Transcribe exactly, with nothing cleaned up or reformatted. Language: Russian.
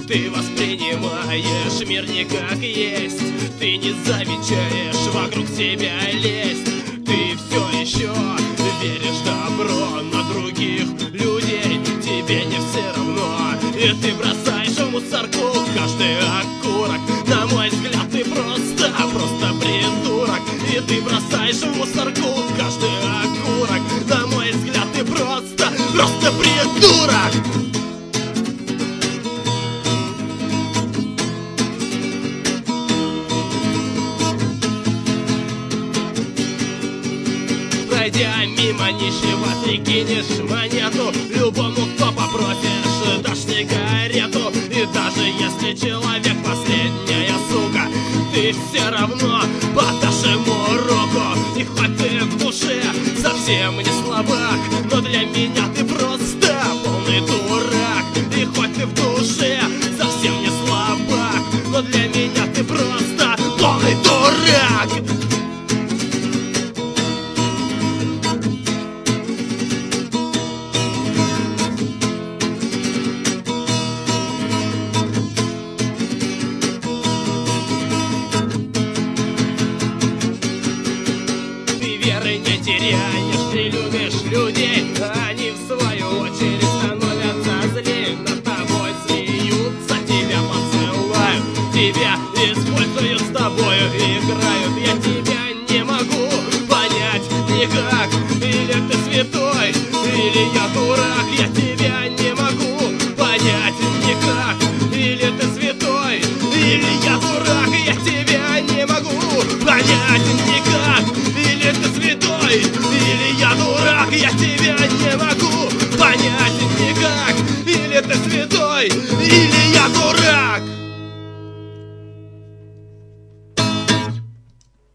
Ты воспринимаешь мир не как есть, ты не замечаешь вокруг себя лесть. Ты все еще веришь в добро, на других людей тебе не все равно. И ты бросаешь в мусорку каждый окурок. На мой взгляд, ты просто, просто придурок. И ты бросаешь в мусорку каждый окурок. На мой взгляд, ты просто, просто придурок. Пройдя мимо нищего, ты кинешь монету любому, кто попросишь, дашь сигарету. И даже если человек последняя сука, ты все равно подашь ему руку. И хоть ты в душе совсем не слабак, но для меня ты просто полный дурак. И хоть ты в душе совсем не слабак, но для меня ты просто полный дурак. Не теряешь, ты любишь людей, они в свою очередь становятся злее. Над тобой смеются, тебя поцелуют, тебя используют, с тобою играют. Я тебя не могу понять никак. Или ты святой, или я дурак. Я тебя не могу понять никак. Или ты святой, или я дурак. Я тебя не могу понять никак. Или ты святой, или я дурак. Я тебя не могу понять никак. Или ты святой, или я дурак.